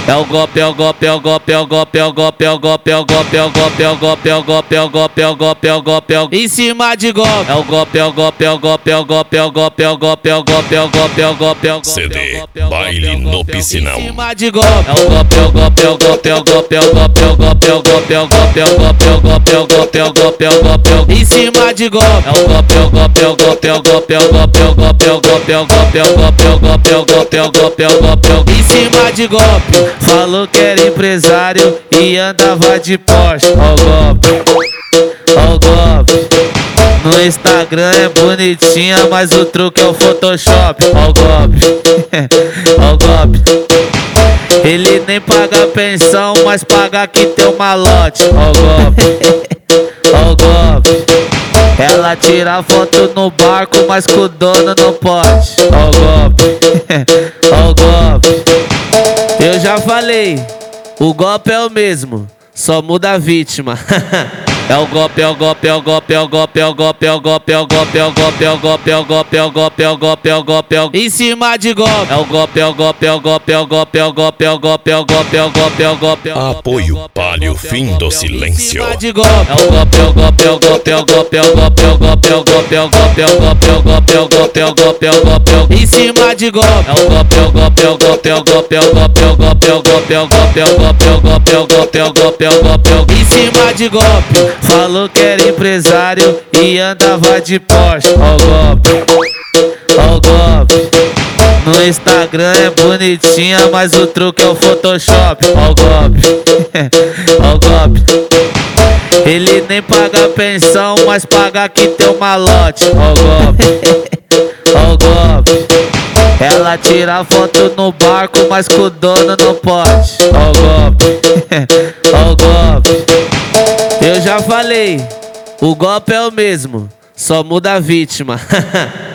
É o golpe, é o golpe, é o golpe, é o golpe, é o golpe, é o golpe, é o golpe, é o golpe, é o golpe, é o golpe, é o golpe, é o golpe, é o golpe, é o em cima de golpe. É o golpe, é o golpe, é o golpe, é o golpe, é o golpe, é o golpe, é o golpe, é o golpe, é o golpe, é o golpe. CD Baile no Piscinão. Em cima de golpe. É o golpe, é o golpe, é o golpe, é o golpe, é o golpe, é o golpe, é o golpe, é o golpe, é o golpe, é o golpe, é o golpe, é o golpe, é o golpe, é o em cima de golpe. É o golpe, é o golpe, é o golpe, é o golpe, é o golpe, é o golpe, é o golpe, é o golpe, é o golpe, é o golpe, é o golpe, é o golpe, é o golpe, é o em cima de golpe. Falou que era empresário e andava de Porsche. Ó o golpe, ó o golpe. No Instagram é bonitinha, mas o truque é o Photoshop. Ó o golpe, ó o golpe. Ele nem paga pensão, mas paga que tem um malote. Ó o golpe, ó o golpe. Ela tira foto no barco, mas com o dono não pode. Ó o golpe, ó o golpe. Eu já falei, o golpe é o mesmo, só muda a vítima. É o golpe, é o golpe, é o golpe, é o golpe, é o golpe, é o golpe, é o golpe, é o golpe, é o golpe, é o golpe, é o golpe, é o golpe, é o golpe, é o em cima de golpe. É o golpe, é o golpe, é o golpe, é o golpe, é o golpe, é o golpe, é o golpe, é o golpe, é o golpe. Apoio Palio Fim do Silêncio. É o golpe, é o golpe, é o golpe, é o golpe, é o golpe, é o golpe, é o golpe, é o golpe, é o golpe, é o golpe, é o golpe, é o golpe, é o golpe, em cima de golpe. É o golpe, é o golpe, é o golpe, é o golpe, é o golpe, é o golpe, é o golpe, é o golpe, é o golpe, é o golpe, é o golpe, é o golpe, é o golpe, em cima de golpe. Falou que era empresário e andava de Porsche. Ó o golpe, ó o golpe. No Instagram é bonitinha, mas o truque é o Photoshop. Ó o golpe, ó o golpe. Ele nem paga pensão, mas paga que tem um malote. Ó o golpe, ó o golpe. Ela tira foto no barco, mas com o dono não pode. Ó o golpe, ó o golpe. Eu já falei, o golpe é o mesmo, só muda a vítima.